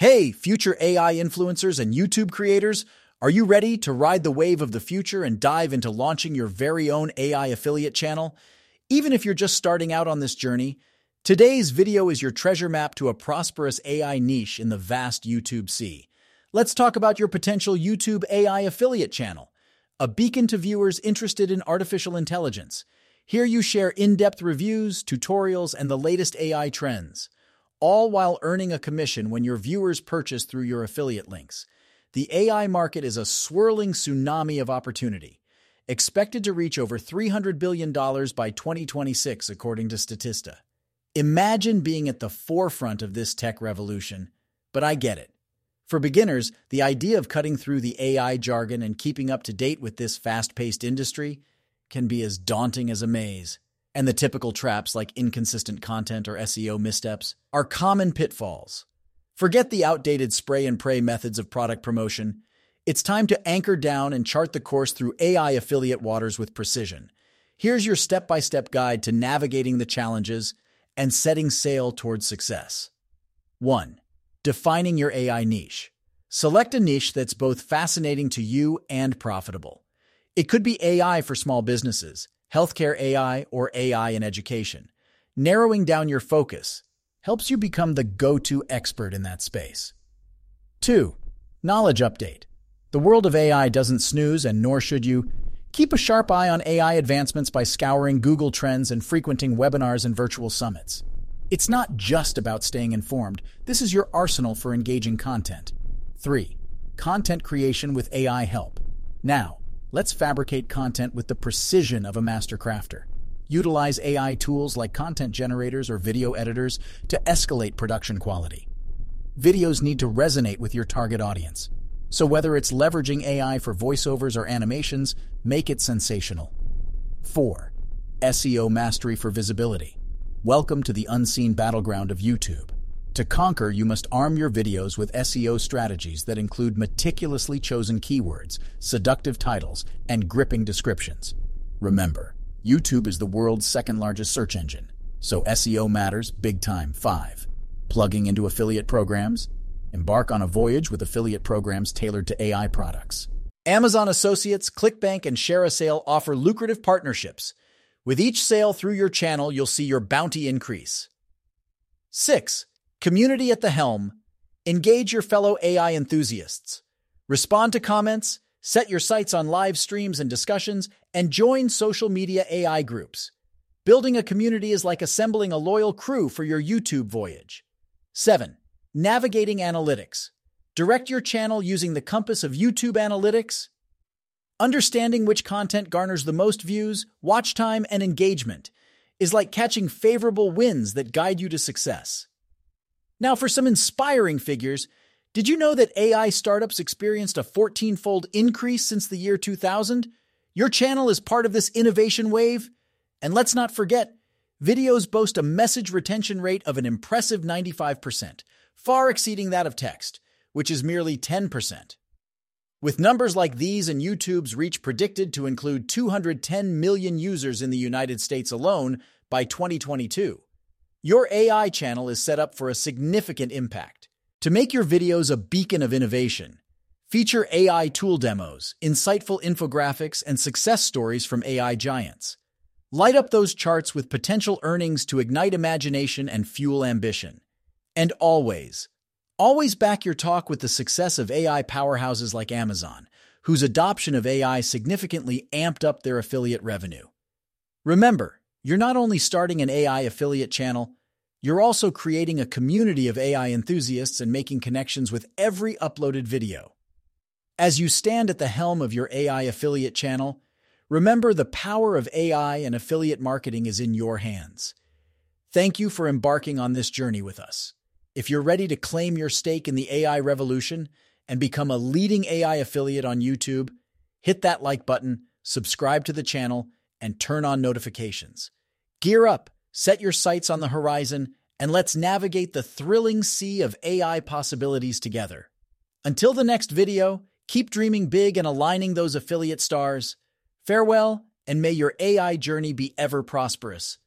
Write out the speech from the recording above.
Hey, future AI influencers and YouTube creators, are you ready to ride the wave of the future and dive into launching your very own AI affiliate channel? Even if you're just starting out on this journey, today's video is your treasure map to a prosperous AI niche in the vast YouTube sea. Let's talk about your potential YouTube AI affiliate channel, a beacon to viewers interested in artificial intelligence. Here you share in-depth reviews, tutorials, and the latest AI trends, all while earning a commission when your viewers purchase through your affiliate links. The AI market is a swirling tsunami of opportunity, expected to reach over $300 billion by 2026, according to Statista. Imagine being at the forefront of this tech revolution, but I get it. For beginners, the idea of cutting through the AI jargon and keeping up to date with this fast-paced industry can be as daunting as a maze. And the typical traps like inconsistent content or SEO missteps are common pitfalls. Forget the outdated spray-and-pray methods of product promotion. It's time to anchor down and chart the course through AI affiliate waters with precision. Here's your step-by-step guide to navigating the challenges and setting sail towards success. 1. Defining your AI niche. Select a niche that's both fascinating to you and profitable. It could be AI for small businesses, healthcare AI, or AI in education. Narrowing down your focus helps you become the go-to expert in that space. 2. Knowledge update. The world of AI doesn't snooze, and nor should you. Keep a sharp eye on AI advancements by scouring Google Trends and frequenting webinars and virtual summits. It's not just about staying informed. This is your arsenal for engaging content. 3. Content creation with AI help. Now, let's fabricate content with the precision of a master crafter. Utilize AI tools like content generators or video editors to escalate production quality. Videos need to resonate with your target audience. So whether it's leveraging AI for voiceovers or animations, make it sensational. 4. SEO mastery for visibility. Welcome to the unseen battleground of YouTube. To conquer, you must arm your videos with SEO strategies that include meticulously chosen keywords, seductive titles, and gripping descriptions. Remember, YouTube is the world's second-largest search engine, so SEO matters big time. 5. Plugging into affiliate programs. Embark on a voyage with affiliate programs tailored to AI products. Amazon Associates, ClickBank, and ShareASale offer lucrative partnerships. With each sale through your channel, you'll see your bounty increase. 6. Community at the helm. Engage your fellow AI enthusiasts. Respond to comments, set your sights on live streams and discussions, and join social media AI groups. Building a community is like assembling a loyal crew for your YouTube voyage. 7. Navigating analytics. Direct your channel using the compass of YouTube analytics. Understanding which content garners the most views, watch time, and engagement is like catching favorable winds that guide you to success. Now, for some inspiring figures, did you know that AI startups experienced a 14-fold increase since the year 2000? Your channel is part of this innovation wave. And let's not forget, videos boast a message retention rate of an impressive 95%, far exceeding that of text, which is merely 10%. With numbers like these and YouTube's reach predicted to include 210 million users in the United States alone by 2022, your AI channel is set up for a significant impact. To make your videos a beacon of innovation, feature AI tool demos, insightful infographics, and success stories from AI giants. Light up those charts with potential earnings to ignite imagination and fuel ambition. And always back your talk with the success of AI powerhouses like Amazon, whose adoption of AI significantly amped up their affiliate revenue. Remember, you're not only starting an AI affiliate channel, you're also creating a community of AI enthusiasts and making connections with every uploaded video. As you stand at the helm of your AI affiliate channel, remember the power of AI and affiliate marketing is in your hands. Thank you for embarking on this journey with us. If you're ready to claim your stake in the AI revolution and become a leading AI affiliate on YouTube, hit that like button, subscribe to the channel, and turn on notifications. Gear up, set your sights on the horizon, and let's navigate the thrilling sea of AI possibilities together. Until the next video, keep dreaming big and aligning those affiliate stars. Farewell, and may your AI journey be ever prosperous.